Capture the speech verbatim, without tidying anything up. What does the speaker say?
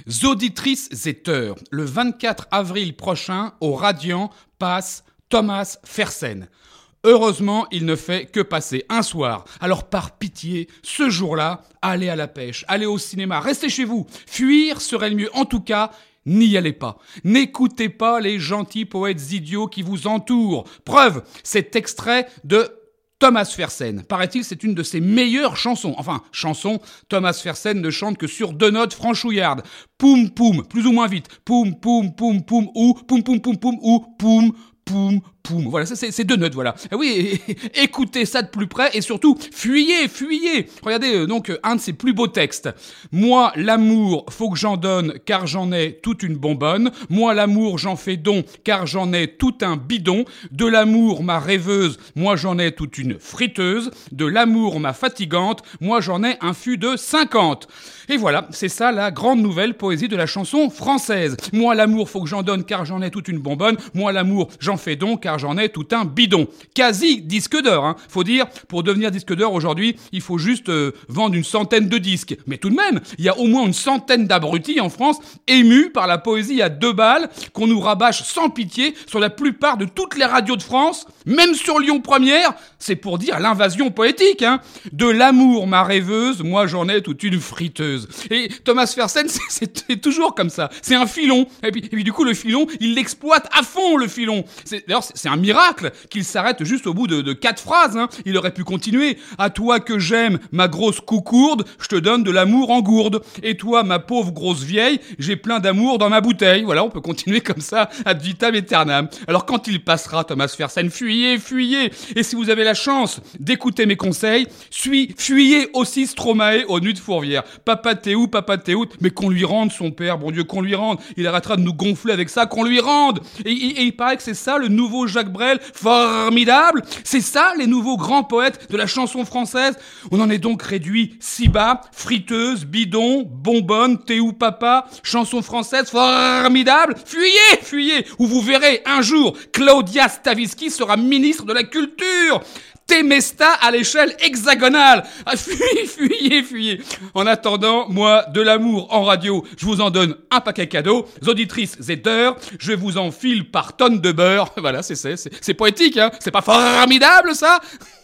Auditrices et teurs, le vingt-quatre avril prochain, au Radiant, passe Thomas Fersen. Heureusement, il ne fait que passer un soir. Alors par pitié, ce jour-là, allez à la pêche, allez au cinéma, restez chez vous. Fuir serait le mieux. En tout cas, n'y allez pas. N'écoutez pas les gentils poètes idiots qui vous entourent. Preuve, cet extrait de Thomas Fersen. Paraît-il, c'est une de ses meilleures chansons. Enfin, chanson, Thomas Fersen ne chante que sur deux notes franchouillardes. Poum, poum, plus ou moins vite. Poum, poum, poum, poum, ou poum, poum, poum, poum, ou poum, poum, poum. Voilà, ça, c'est, c'est deux notes, voilà. Ah oui, écoutez ça de plus près et surtout, fuyez, fuyez. Regardez euh, donc un de ses plus beaux textes. Moi, l'amour, faut que j'en donne car j'en ai toute une bonbonne. Moi, l'amour, j'en fais don car j'en ai tout un bidon. De l'amour, ma rêveuse, moi, j'en ai toute une friteuse. De l'amour, ma fatigante, moi, j'en ai un fût de cinquante. Et voilà, c'est ça la grande nouvelle poésie de la chanson française. Moi, l'amour, faut que j'en donne car j'en ai toute une bonbonne. Moi, l'amour, j'en fais don car j'en ai tout un bidon. Quasi disque d'or, hein. Faut dire, pour devenir disque d'or aujourd'hui, il faut juste euh, vendre une centaine de disques. Mais tout de même, il y a au moins une centaine d'abrutis en France émus par la poésie à deux balles qu'on nous rabâche sans pitié sur la plupart de toutes les radios de France, même sur Lyon Première. C'est pour dire l'invasion poétique, hein. De l'amour, ma rêveuse, moi j'en ai toute une friteuse. Et Thomas Fersen, c'est, c'est, c'est toujours comme ça. C'est un filon. Et puis, et puis du coup, le filon, il l'exploite à fond, le filon. C'est, d'ailleurs, c'est, c'est un miracle qu'il s'arrête juste au bout de, de quatre phrases, hein. Il aurait pu continuer. À toi que j'aime, ma grosse coucourde, je te donne de l'amour en gourde. Et toi, ma pauvre grosse vieille, j'ai plein d'amour dans ma bouteille. Voilà, on peut continuer comme ça, ad vitam aeternam. Alors quand il passera, Thomas Fersen, fuyez, fuyez. Et si vous avez la chance d'écouter mes conseils, suis, fuyez aussi Stromae aux Nuits de Fourvière. Papa t'es où, papa t'es où, mais qu'on lui rende son père, bon Dieu, qu'on lui rende. Il arrêtera de nous gonfler avec ça, qu'on lui rende. Et, et, et il paraît que c'est ça le nouveau Jacques Brel, formidable. C'est ça les nouveaux grands poètes de la chanson française. On en est donc réduit si bas, friteuse, bidon, bonbonne, t'es où papa, chanson française formidable. Fuyez, fuyez, ou vous verrez un jour Claudia Stavisky sera ministre de la Culture. Temesta à l'échelle hexagonale. Ah, fuyez, fuyez, fuyez. En attendant, moi, de l'amour en radio, je vous en donne un paquet cadeau. Auditrices et teurs, je vous en file par tonnes de beurre. Voilà, c'est, c'est, c'est, c'est poétique, hein. C'est pas formidable, ça?